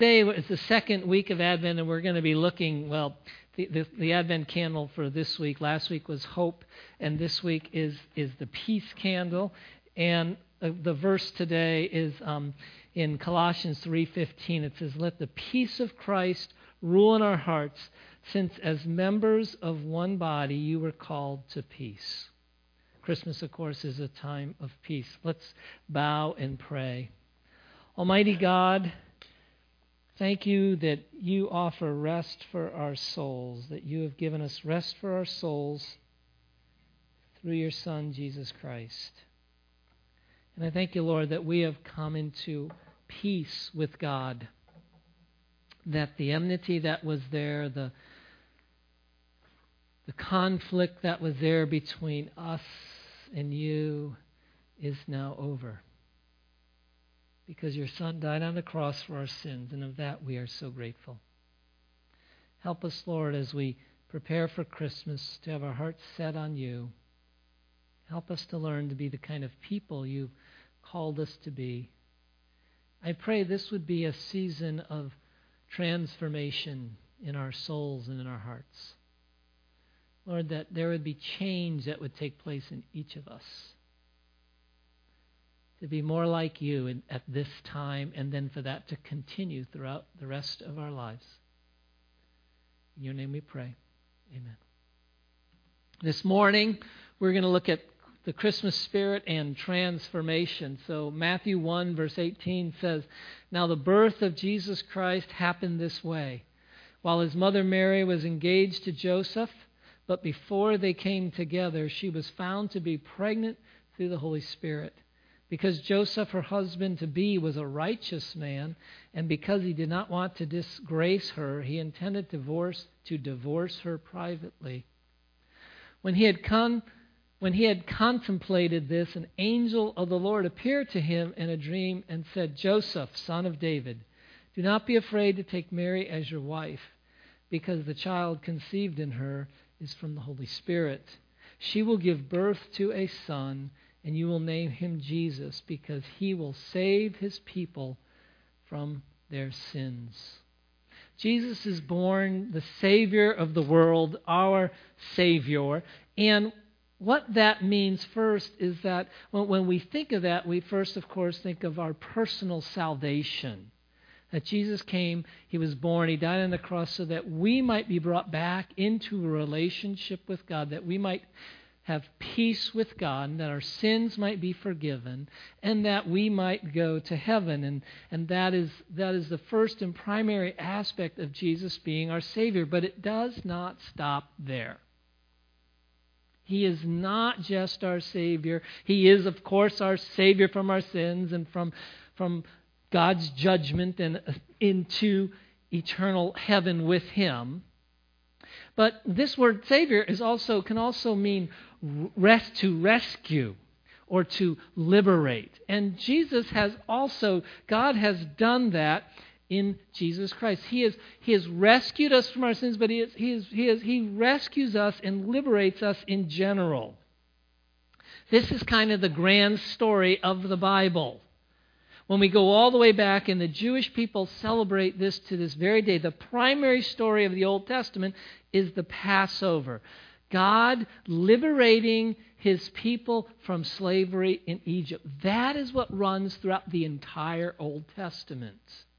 Today is the second week of Advent, and we're going to be looking, the Advent candle for this week. Last week was hope, and this week is the peace candle. And the verse today is in Colossians 3:15. It says, "Let the peace of Christ rule in our hearts, since as members of one body you were called to peace." Christmas, of course, is a time of peace. Let's bow and pray. Almighty God, thank you that you offer rest for our souls, that you have given us rest for our souls through your Son, Jesus Christ. And I thank you, Lord, that we have come into peace with God, that the enmity that was there, the conflict that was there between us and you is now over, because your Son died on the cross for our sins, and of that we are so grateful. Help us, Lord, as we prepare for Christmas, to have our hearts set on you. Help us to learn to be the kind of people you've called us to be. I pray this would be a season of transformation in our souls and in our hearts. Lord, that there would be change that would take place in each of us, to be more like you at this time, and then for that to continue throughout the rest of our lives. In your name we pray. Amen. This morning, we're going to look at the Christmas spirit and transformation. So Matthew 1, verse 18 says, "Now the birth of Jesus Christ happened this way. While his mother Mary was engaged to Joseph, but before they came together, she was found to be pregnant through the Holy Spirit. Because Joseph, her husband-to-be, was a righteous man, and because he did not want to disgrace her, he intended to divorce her privately. When he had contemplated this, an angel of the Lord appeared to him in a dream and said, 'Joseph, son of David, do not be afraid to take Mary as your wife, because the child conceived in her is from the Holy Spirit. She will give birth to a son, and you will name him Jesus, because he will save his people from their sins.'" Jesus is born, the Savior of the world, our Savior. And what that means first is that when we think of that, we first, of course, think of our personal salvation. That Jesus came, he was born, he died on the cross so that we might be brought back into a relationship with God, that we might have peace with God, and that our sins might be forgiven, and that we might go to heaven. And that is the first and primary aspect of Jesus being our Savior. But it does not stop there. He is not just our Savior. He is, of course, our Savior from our sins and from God's judgment and into eternal heaven with him. But this word Savior can also mean to rescue or to liberate. And God has done that in Jesus Christ. He has rescued us from our sins, but He rescues us and liberates us in general. This is kind of the grand story of the Bible. When we go all the way back, and the Jewish people celebrate this to this very day, the primary story of the Old Testament is the Passover. God liberating his people from slavery in Egypt. That is what runs throughout the entire Old Testament.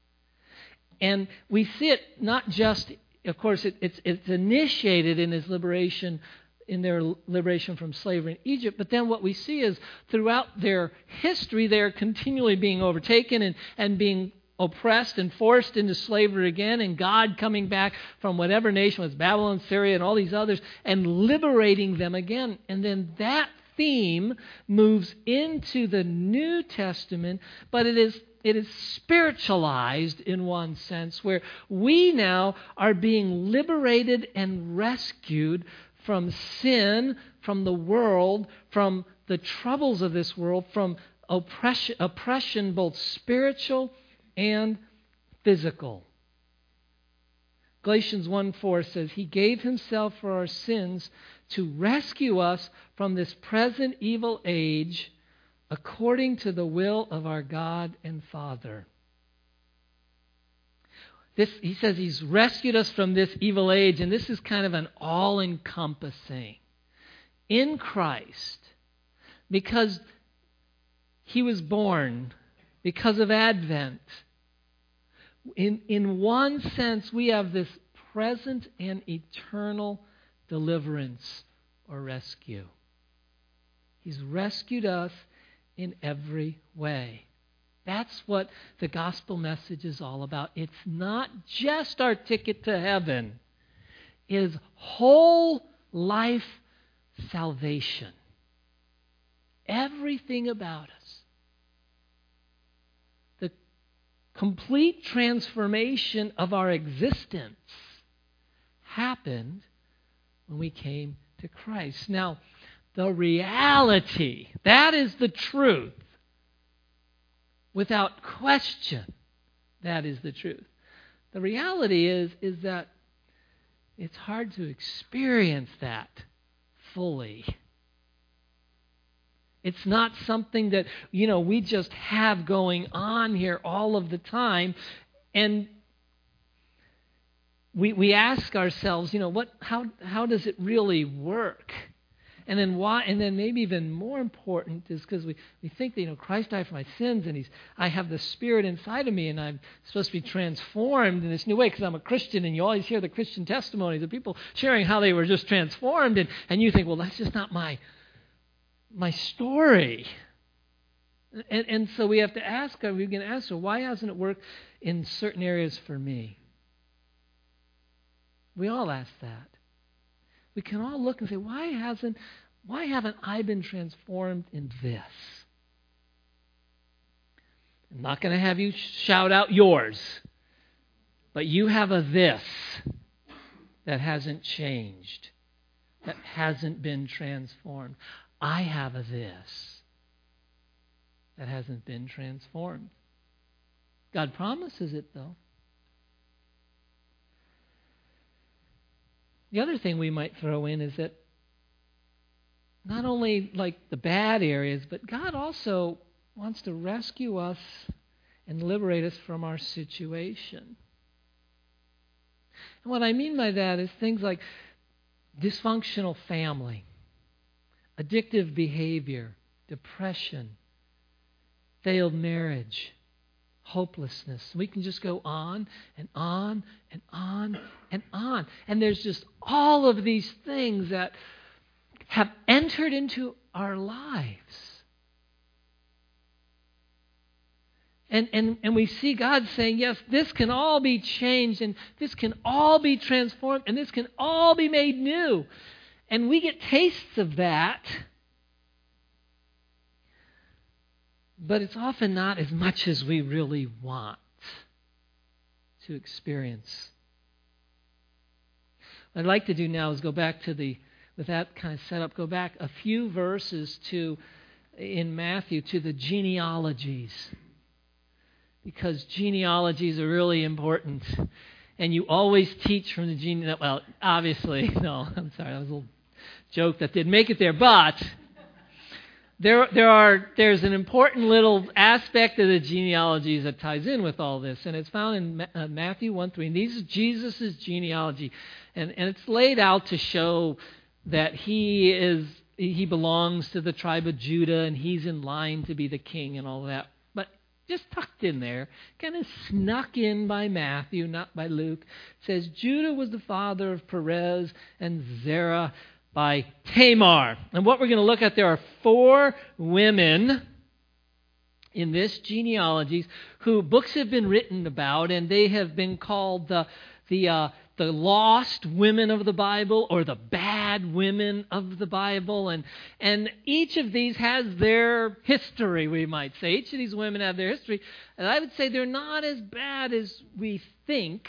And we see it not just, of course, it's initiated in his liberation, in their liberation from slavery in Egypt. But then what we see is throughout their history, they are continually being overtaken and being oppressed and forced into slavery again, and God coming back from whatever nation was, Babylon, Syria, and all these others, and liberating them again. And then that theme moves into the New Testament, but it is spiritualized in one sense, where we now are being liberated and rescued from sin, from the world, from the troubles of this world, from oppression both spiritual and physical. Galatians 1:4 says, "He gave himself for our sins to rescue us from this present evil age, according to the will of our God and Father." He says He's rescued us from this evil age, and this is kind of an all-encompassing. In Christ, because He was born, because of Advent, in one sense, we have this present and eternal deliverance or rescue. He's rescued us in every way. That's what the gospel message is all about. It's not just our ticket to heaven. It is whole life salvation. Everything about us. The complete transformation of our existence happened when we came to Christ. Now, the reality, that is the truth. Without question, that is the truth. The reality is that it's hard to experience that fully. It's not something that, we just have going on here all of the time. And we ask ourselves, how does it really work? And then why? And then maybe even more important is because we think that Christ died for my sins, and I have the Spirit inside of me, and I'm supposed to be transformed in this new way because I'm a Christian. And you always hear the Christian testimonies of people sharing how they were just transformed, and you think, well, that's just not my story. And so we have to ask, why hasn't it worked in certain areas for me? We all ask that. We can all look and say, why haven't I been transformed in this? I'm not going to have you shout out yours, but you have a this that hasn't changed, that hasn't been transformed. I have a this that hasn't been transformed. God promises it, though. The other thing we might throw in is that not only like the bad areas, but God also wants to rescue us and liberate us from our situation. And what I mean by that is things like dysfunctional family, addictive behavior, depression, failed marriage, hopelessness. We can just go on and on and on and on. And there's just all of these things that have entered into our lives. And we see God saying, yes, this can all be changed, and this can all be transformed, and this can all be made new. And we get tastes of that. But it's often not as much as we really want to experience. What I'd like to do now is go back to with that kind of setup, go back a few verses in Matthew to the genealogies. Because genealogies are really important. And you always teach from the genealogy. Well, obviously, no, I'm sorry, that was a little joke that didn't make it there. But there's an important little aspect of the genealogies that ties in with all this, and it's found in Matthew 1:3. And this is Jesus' genealogy, and it's laid out to show that he belongs to the tribe of Judah, and he's in line to be the king and all that. But just tucked in there, kind of snuck in by Matthew, not by Luke, it says Judah was the father of Perez and Zerah by Tamar. And what we're going to look at, there are 4 women in this genealogies who books have been written about, and they have been called the lost women of the Bible, or the bad women of the Bible. And each of these has their history, we might say. Each of these women have their history. And I would say they're not as bad as we think,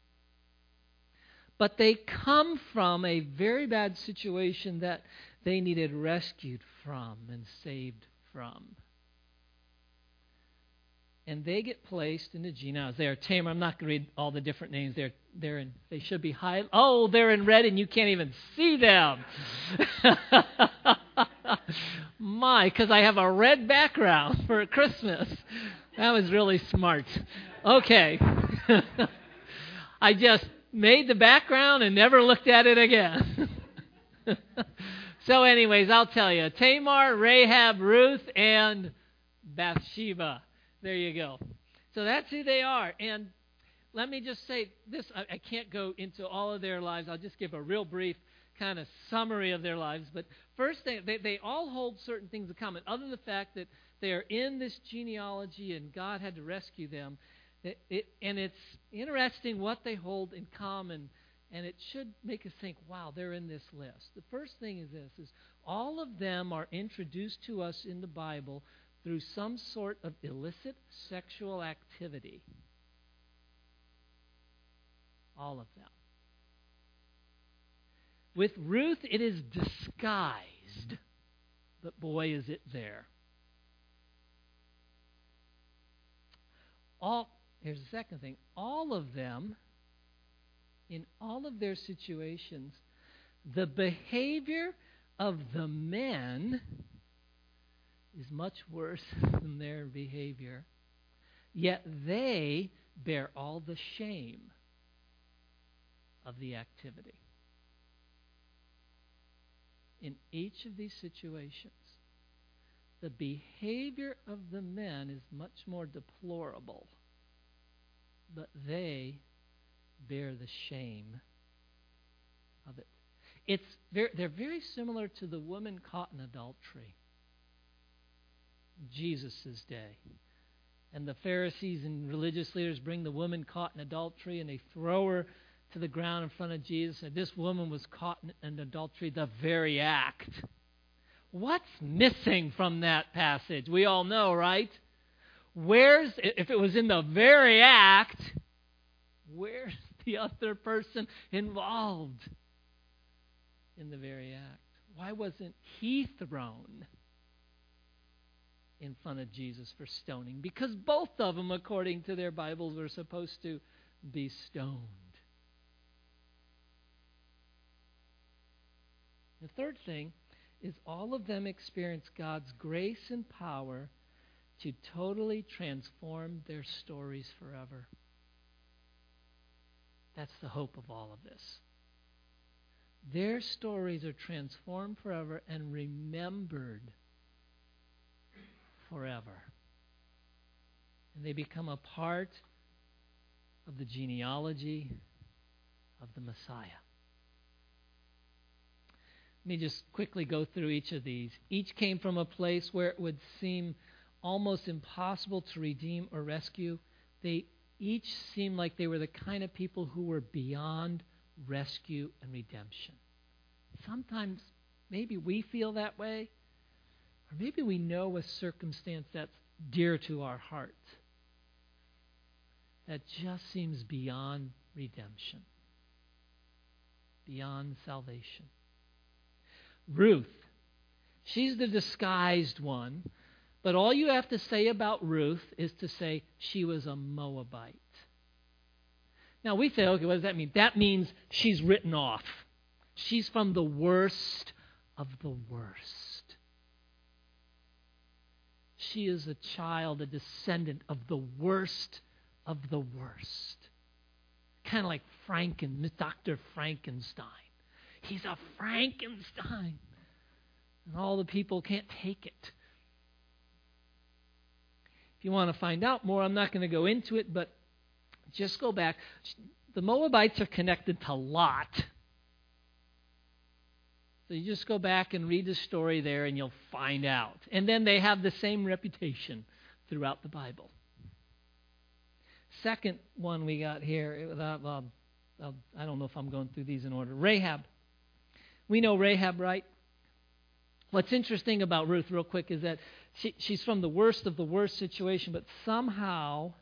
but they come from a very bad situation that they needed rescued from and saved from. And they get placed in the genealogy. There, Tamar. I'm not going to read all the different names. They should be high. Oh, they're in red, and you can't even see them. Because I have a red background for Christmas. That was really smart. Okay. I just made the background and never looked at it again. So anyways, I'll tell you. Tamar, Rahab, Ruth, and Bathsheba. There you go. So that's who they are. And let me just say this. I can't go into all of their lives. I'll just give a real brief kind of summary of their lives. But first, they all hold certain things in common, other than the fact that they are in this genealogy and God had to rescue them. And it's interesting what they hold in common, and it should make us think, wow, they're in this list. The first thing is this, is all of them are introduced to us in the Bible through some sort of illicit sexual activity. All of them. With Ruth, it is disguised, but boy, is it there. Here's the second thing. All of them, in all of their situations, the behavior of the men is much worse than their behavior, yet they bear all the shame of the activity. In each of these situations, the behavior of the men is much more deplorable, but they bear the shame of it. They're very similar to the woman caught in adultery in Jesus' day. And the Pharisees and religious leaders bring the woman caught in adultery and they throw her to the ground in front of Jesus. And this woman was caught in adultery, the very act. What's missing from that passage? We all know, right? If it was in the very act, where's the other person involved in the very act? Why wasn't he thrown in front of Jesus for stoning? Because both of them, according to their Bibles, were supposed to be stoned. The third thing is all of them experience God's grace and power to totally transform their stories forever. That's the hope of all of this. Their stories are transformed forever and remembered forever. And they become a part of the genealogy of the Messiah. Let me just quickly go through each of these. Each came from a place where it would seem almost impossible to redeem or rescue. They each seemed like they were the kind of people who were beyond rescue and redemption. Sometimes maybe we feel that way, or maybe we know a circumstance that's dear to our heart that just seems beyond redemption, beyond salvation. Ruth, she's the disguised one, but all you have to say about Ruth is to say she was a Moabite. Now we say, okay, what does that mean? That means she's written off. She's from the worst of the worst. She is a child, a descendant of the worst of the worst. Kind of like Dr. Frankenstein. He's a Frankenstein. And all the people can't take it. If you want to find out more, I'm not going to go into it, but just go back. The Moabites are connected to Lot. So you just go back and read the story there and you'll find out. And then they have the same reputation throughout the Bible. Second one we got here, I don't know if I'm going through these in order. Rahab. We know Rahab, right? What's interesting about Ruth, real quick, is that she's from the worst of the worst situation, but somehow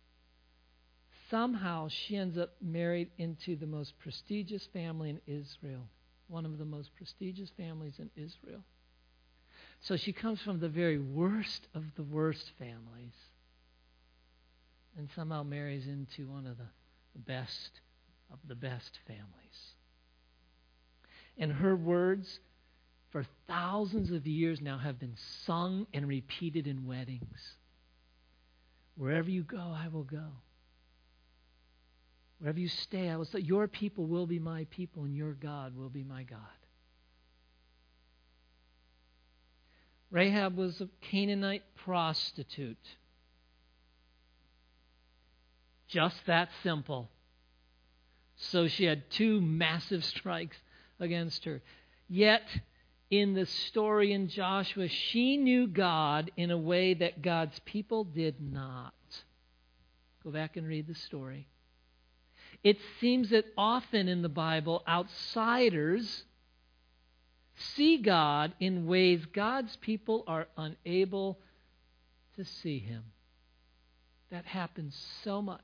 she ends up married into the most prestigious family in Israel. One of the most prestigious families in Israel. So she comes from the very worst of the worst families and somehow marries into one of the best of the best families. And her words for thousands of years now have been sung and repeated in weddings. Wherever you go, I will go. Wherever you stay, I will say, your people will be my people, and your God will be my God. Rahab was a Canaanite prostitute. Just that simple. So she had 2 massive strikes against her. Yet, in the story in Joshua, she knew God in a way that God's people did not. Go back and read the story. It seems that often in the Bible, outsiders see God in ways God's people are unable to see Him. That happens so much.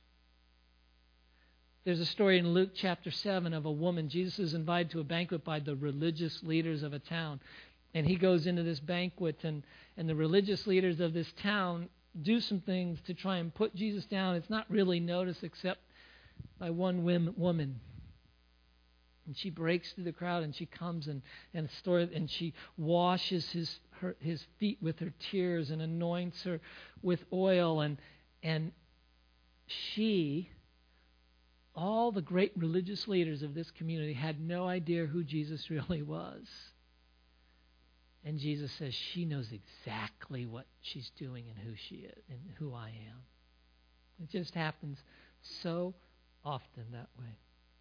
There's a story in Luke chapter 7 of a woman. Jesus is invited to a banquet by the religious leaders of a town. And he goes into this banquet, and the religious leaders of this town do some things to try and put Jesus down. It's not really noticed except by one woman. And she breaks through the crowd, and she comes and she washes his feet with her tears and anoints her with oil. And she, all the great religious leaders of this community, had no idea who Jesus really was. And Jesus says she knows exactly what she's doing and who she is and who I am. It just happens so often that way.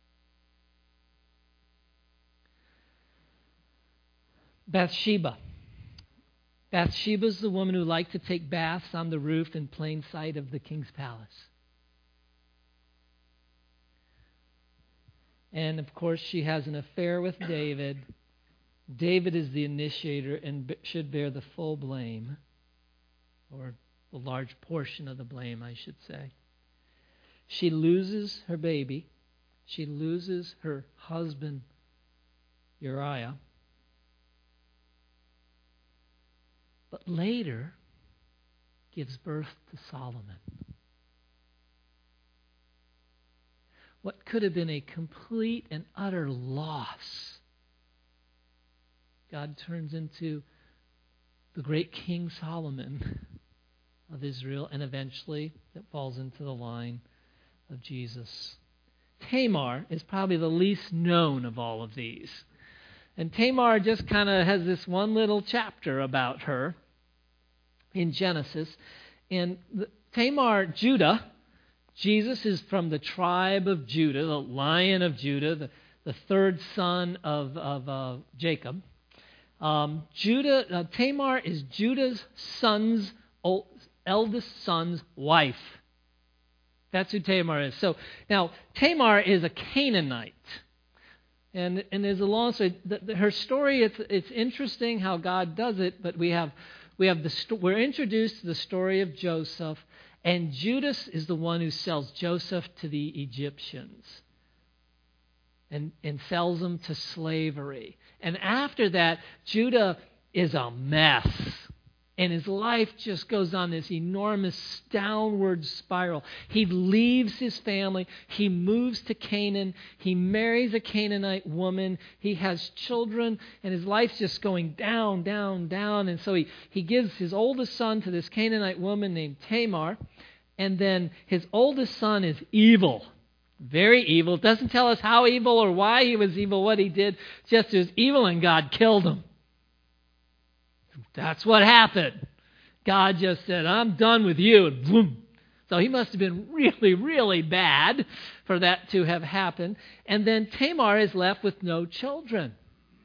Bathsheba. Bathsheba's the woman who liked to take baths on the roof in plain sight of the king's palace. And of course, she has an affair with David. David is the initiator and should bear the full blame, or a large portion of the blame, I should say. She loses her baby. She loses her husband, Uriah. But later gives birth to Solomon. What could have been a complete and utter loss, God turns into the great King Solomon of Israel, and eventually it falls into the line of Jesus. Tamar is probably the least known of all of these. And Tamar just kind of has this one little chapter about her in Genesis. And Tamar, Judah, Jesus is from the tribe of Judah, the Lion of Judah, the third son of Jacob. Tamar is Judah's eldest son's wife. That's who Tamar is. So now Tamar is a Canaanite. And there's a long story. Her story, it's interesting how God does it, but we're introduced to the story of Joseph, and Judas is the one who sells Joseph to the Egyptians and sells him to slavery. And after that, Judah is a mess. And his life just goes on this enormous downward spiral. He leaves his family. He moves to Canaan. He marries a Canaanite woman. He has children. And his life's just going down, down, down. And so he gives his oldest son to this Canaanite woman named Tamar. And then his oldest son is evil. Very evil. It doesn't tell us how evil or why he was evil, what he did. Just he was evil and God killed him. That's what happened. God just said, I'm done with you. And boom. So he must have been really, really bad for that to have happened. And then Tamar is left with no children.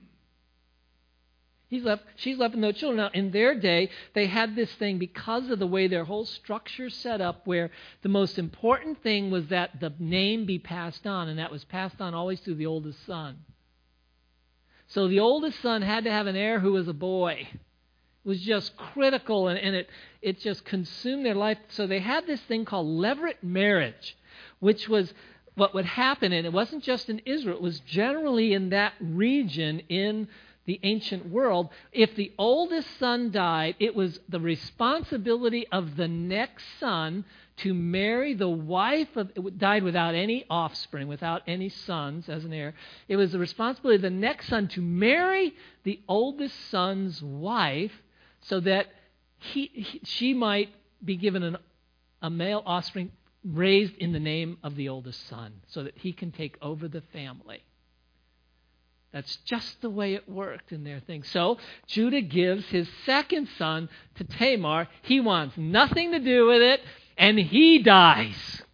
She's left with no children. Now, in their day, they had this thing because of the way their whole structure set up, where the most important thing was that the name be passed on, and that was passed on always through the oldest son. So the oldest son had to have an heir who was a boy. It was just critical, and it just consumed their life. So they had this thing called levirate marriage, which was what would happen, and it wasn't just in Israel, it was generally in that region in the ancient world. If the oldest son died, it was the responsibility of the next son to marry the wife of, died without any offspring, without any sons as an heir. It was the responsibility of the next son to marry the oldest son's wife so that she might be given a male offspring raised in the name of the oldest son so that he can take over the family. That's just the way it worked in their thing. So Judah gives his second son to Tamar. He wants nothing to do with it, and he dies.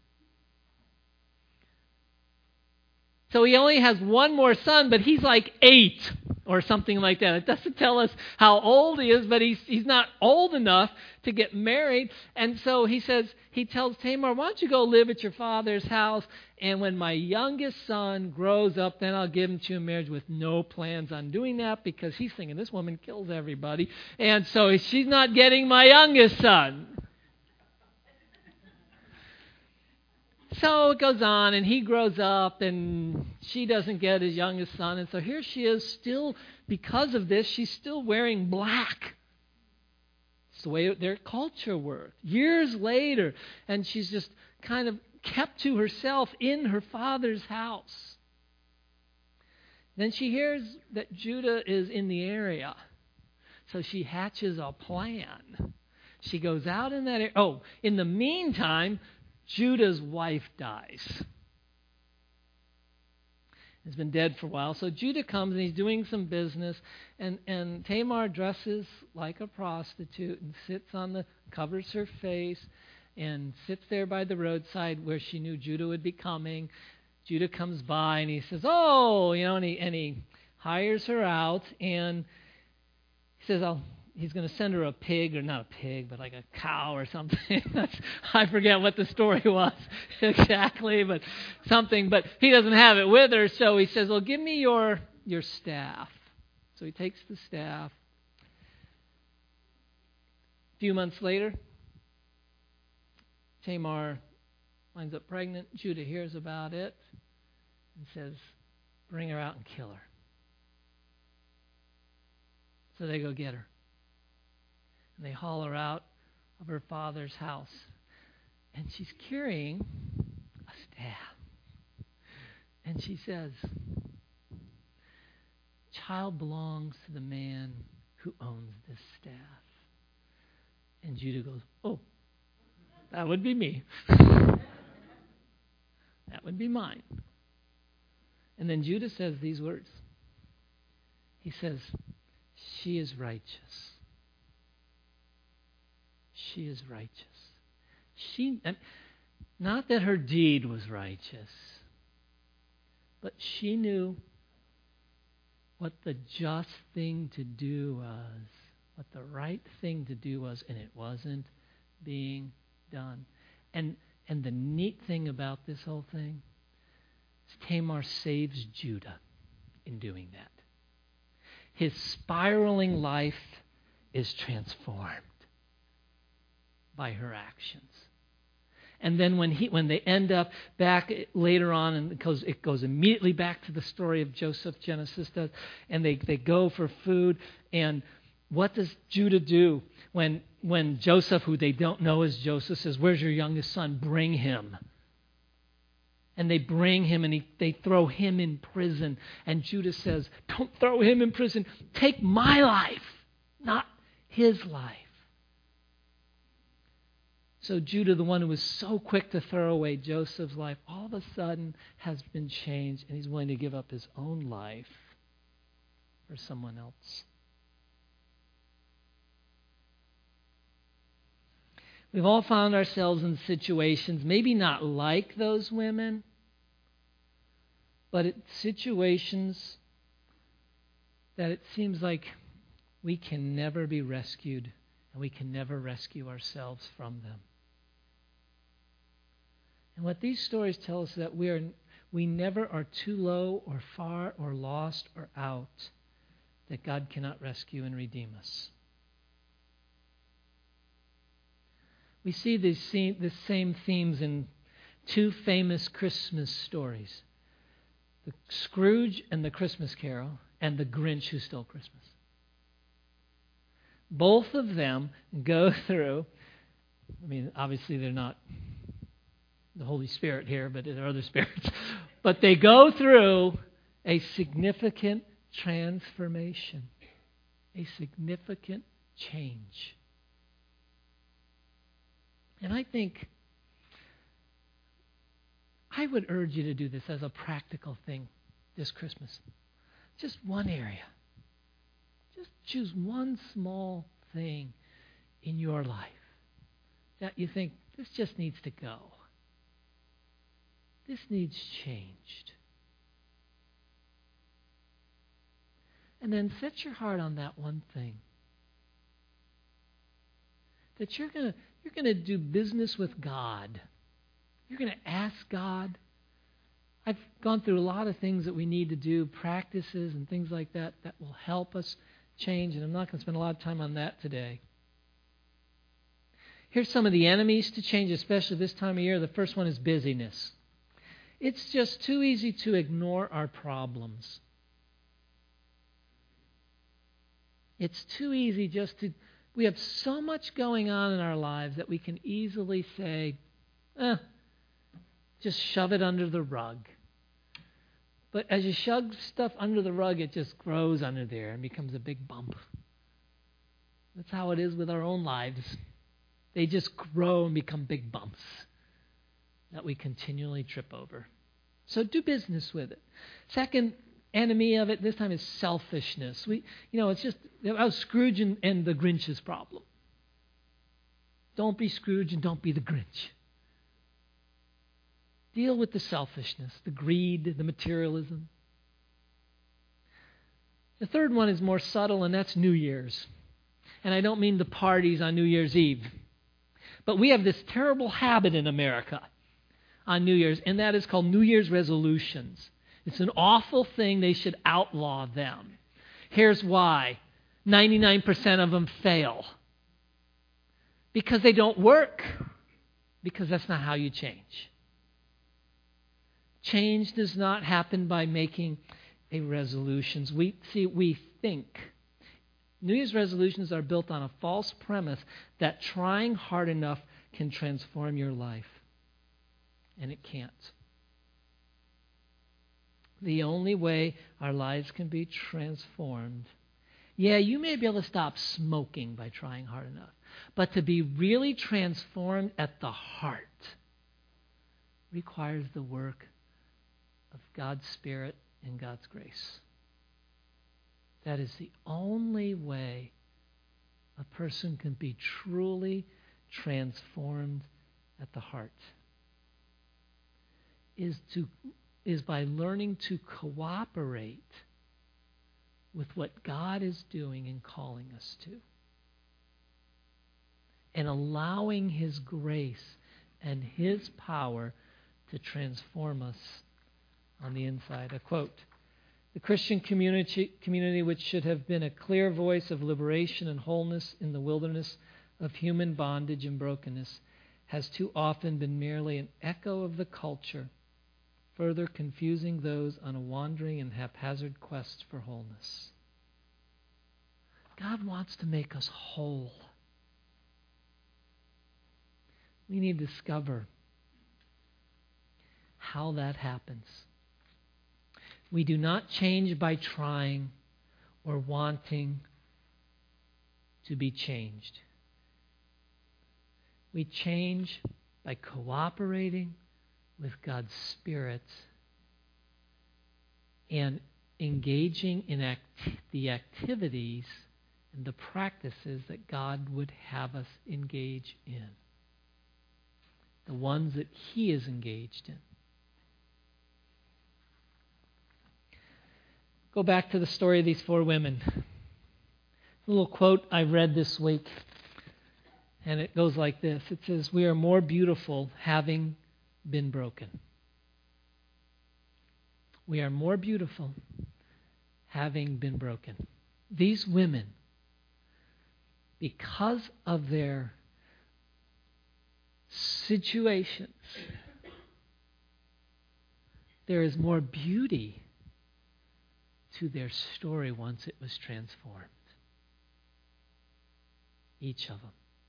So he only has one more son, but he's like 8 or something like that. It doesn't tell us how old he is, but he's not old enough to get married. And so he tells Tamar, why don't you go live at your father's house, and when my youngest son grows up, then I'll give him to you in marriage, with no plans on doing that, because he's thinking this woman kills everybody. And so she's not getting my youngest son. So it goes on, and he grows up, and she doesn't get his youngest son. And so here she is still, because of this, she's still wearing black. It's the way their culture worked. Years later, and she's just kind of kept to herself in her father's house. Then she hears that Judah is in the area. So she hatches a plan. She goes out in that area. Oh, in the meantime, Judah's wife dies. He's been dead for a while. So Judah comes and he's doing some business, and Tamar dresses like a prostitute and covers her face and sits there by the roadside where she knew Judah would be coming. Judah comes by and he says, "Oh," and he hires her out, and he says, he's going to send her a pig, or not a pig, but like a cow or something. I forget what the story was exactly, but something. But he doesn't have it with her, so he says, well, give me your staff. So he takes the staff. A few months later, Tamar winds up pregnant. Judah hears about it and says, bring her out and kill her. So they go get her. And they haul her out of her father's house. And she's carrying a staff. And she says, child belongs to the man who owns this staff. And Judah goes, oh, that would be me. That would be mine. And then Judah says these words. He says, she is righteous. She is righteous. Not that her deed was righteous, but she knew what the just thing to do was, what the right thing to do was, and it wasn't being done. And the neat thing about this whole thing is Tamar saves Judah in doing that. His spiraling life is transformed by her actions. And then when they end up back later on, and it goes immediately back to the story of Joseph, Genesis does, and they go for food. And what does Judah do when Joseph, who they don't know is Joseph, says, where's your youngest son? Bring him. And they bring him, and they throw him in prison. And Judah says, don't throw him in prison. Take my life, not his life. So Judah, the one who was so quick to throw away Joseph's life, all of a sudden has been changed, and he's willing to give up his own life for someone else. We've all found ourselves in situations, maybe not like those women, but situations that it seems like we can never be rescued, and we can never rescue ourselves from them. And what these stories tell us is that we never are too low or far or lost or out that God cannot rescue and redeem us. We see the same themes in two famous Christmas stories. The Scrooge and the Christmas Carol, and the Grinch who stole Christmas. Both of them go through, obviously they're not the Holy Spirit here, but there are other spirits. But they go through a significant transformation, a significant change. And I think I would urge you to do this as a practical thing this Christmas. Just one area. Just choose one small thing in your life that you think, this just needs to go. This needs changed. And then set your heart on that one thing. That you're going to do business with God. You're going to ask God. I've gone through a lot of things that we need to do, practices and things like that will help us change, and I'm not going to spend a lot of time on that today. Here's some of the enemies to change, especially this time of year. The first one is busyness. It's just too easy to ignore our problems. It's too easy we have so much going on in our lives that we can easily say, just shove it under the rug. But as you shove stuff under the rug, it just grows under there and becomes a big bump. That's how it is with our own lives. They just grow and become big bumps that we continually trip over. So do business with it. Second enemy of it this time is selfishness. It's just about Scrooge and the Grinch's problem. Don't be Scrooge and don't be the Grinch. Deal with the selfishness, the greed, the materialism. The third one is more subtle, and that's New Year's. And I don't mean the parties on New Year's Eve. But we have this terrible habit in America on New Year's, and that is called New Year's resolutions. It's an awful thing. They should outlaw them. Here's why. 99% of them fail. Because they don't work. Because that's not how you change. Change does not happen by making a resolutions. We think. New Year's resolutions are built on a false premise that trying hard enough can transform your life. And it can't. The only way our lives can be transformed, you may be able to stop smoking by trying hard enough, but to be really transformed at the heart requires the work of God's Spirit and God's grace. That is the only way a person can be truly transformed at the heart. Is by learning to cooperate with what God is doing and calling us to. And allowing His grace and His power to transform us on the inside. A quote, "The Christian community which should have been a clear voice of liberation and wholeness in the wilderness of human bondage and brokenness has too often been merely an echo of the culture, further confusing those on a wandering and haphazard quest for wholeness." God wants to make us whole. We need to discover how that happens. We do not change by trying or wanting to be changed. We change by cooperating with God's Spirit and engaging in the activities and the practices that God would have us engage in. The ones that He is engaged in. Go back to the story of these 4 women. A little quote I read this week, and it goes like this. It says, "We are more beautiful having been broken." We are more beautiful having been broken. These women, because of their situations, there is more beauty to their story once it was transformed. Each of them.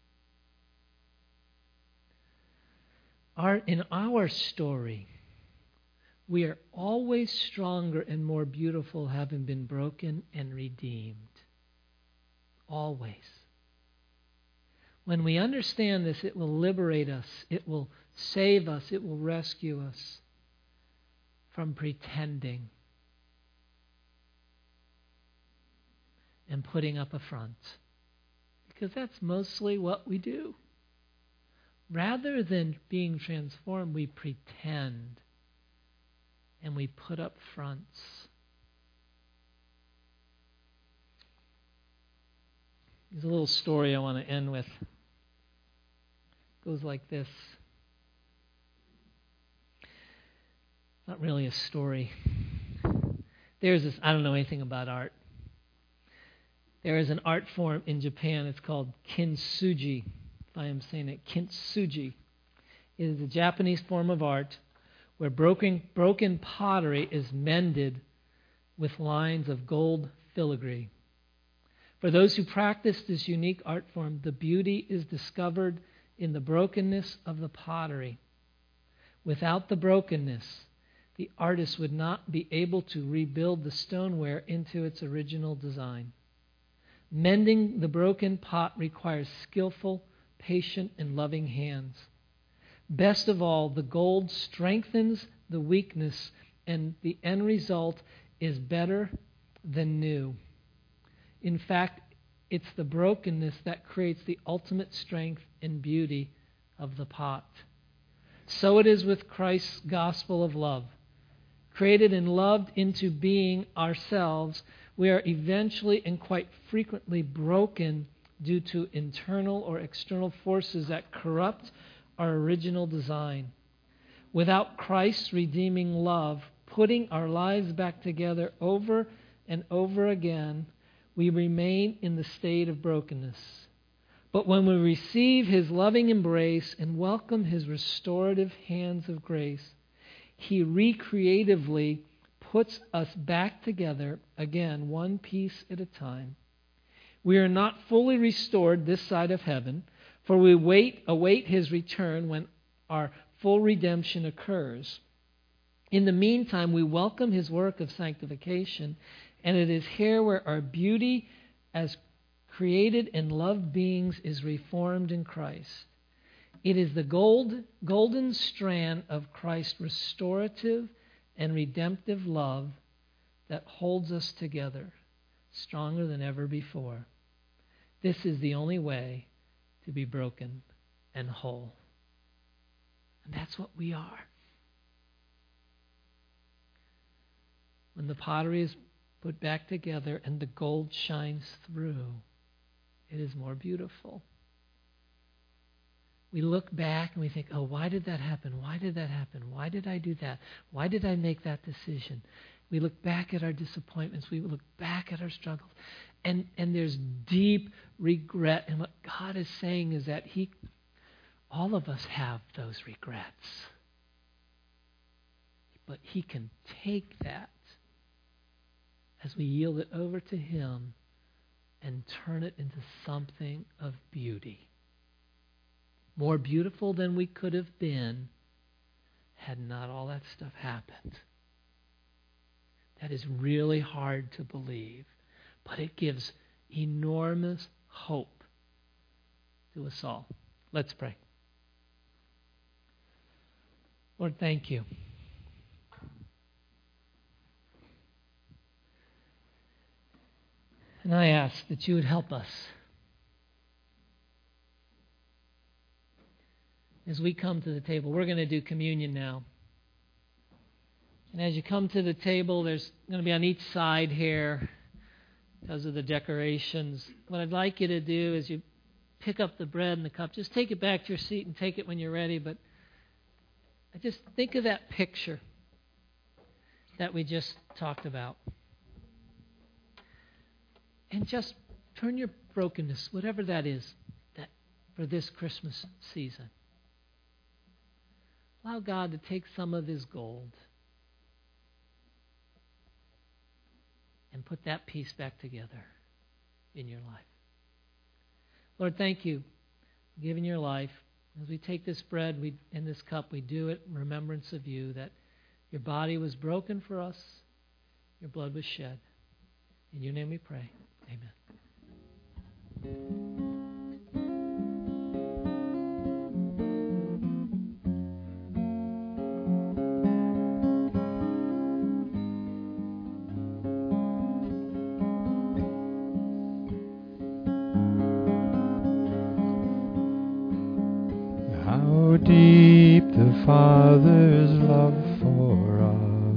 In our story, we are always stronger and more beautiful having been broken and redeemed. Always. When we understand this, it will liberate us. It will save us. It will rescue us. from pretending and putting up a front. Because that's mostly what we do. Rather than being transformed, we pretend and we put up fronts. There's a little story I want to end with. It goes like this. Not really a story. There's this, I don't know anything about art. There is an art form in Japan. It's called kintsugi. If I am saying it, kintsugi. It is a Japanese form of art where broken pottery is mended with lines of gold filigree. For those who practice this unique art form, the beauty is discovered in the brokenness of the pottery. Without the brokenness, the artist would not be able to rebuild the stoneware into its original design. Mending the broken pot requires skillful, patient, and loving hands. Best of all, the gold strengthens the weakness, and the end result is better than new. In fact, it's the brokenness that creates the ultimate strength and beauty of the pot. So it is with Christ's gospel of love. Created and loved into being ourselves, we are eventually and quite frequently broken due to internal or external forces that corrupt our original design. Without Christ's redeeming love, putting our lives back together over and over again, we remain in the state of brokenness. But when we receive His loving embrace and welcome His restorative hands of grace, He recreatively puts us back together again, one piece at a time. We are not fully restored this side of heaven, for we await His return when our full redemption occurs. In the meantime, we welcome His work of sanctification, and it is here where our beauty as created and loved beings is reformed in Christ. It is the golden strand of Christ's restorative and redemptive love that holds us together, stronger than ever before. This is the only way to be broken and whole. And that's what we are. When the pottery is put back together and the gold shines through, it is more beautiful. We look back and we think, oh, why did that happen? Why did that happen? Why did I do that? Why did I make that decision? We look back at our disappointments. We look back at our struggles. And there's deep regret. And what God is saying is that all of us have those regrets. But He can take that as we yield it over to Him and turn it into something of beauty. More beautiful than we could have been had not all that stuff happened. That is really hard to believe, but it gives enormous hope to us all. Let's pray. Lord, thank You. And I ask that You would help us as we come to the table. We're going to do communion now. And as you come to the table, there's going to be on each side here, because of the decorations, what I'd like you to do is you pick up the bread and the cup. Just take it back to your seat and take it when you're ready. But just think of that picture that we just talked about. And just turn your brokenness, whatever that is, that for this Christmas season. Allow God to take some of His gold and put that piece back together in your life. Lord, thank You for giving Your life. As we take this bread and this cup, we do it in remembrance of You, that Your body was broken for us, Your blood was shed. In Your name we pray. Amen. the Father's love for us.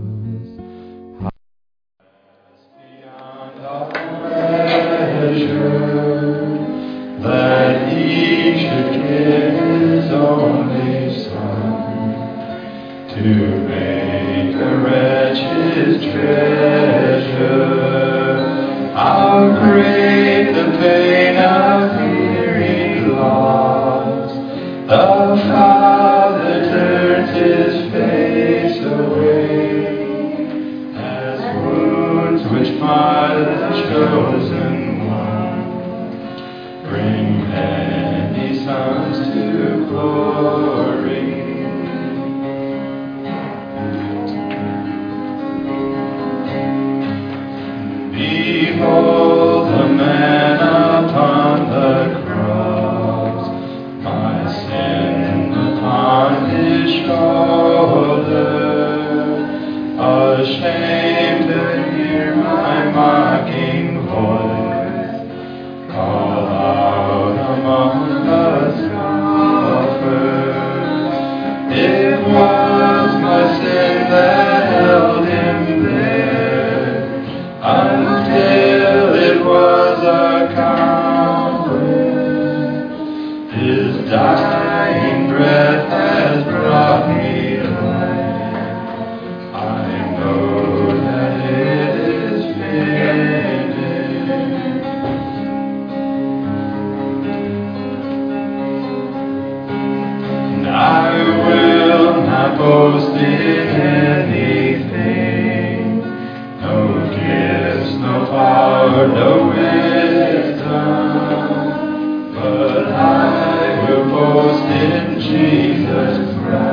Beyond all measure, that He should give His only Son to make a wretch His treasure. How great the pain of hearing loss! The Father turns His face away, as wounds which mar the chosen one bring many sons to glory. Behold the man upon the cross, my sin upon His shoulder, ashamed to hear my mocking voice call out among the scoffers. It was my sin that held Him there until it was accomplished. His dying breath has brought me life. I know that it is finished. And I will not boast in anything, no gifts, no power, no wisdom, but I will boast in Jesus Christ.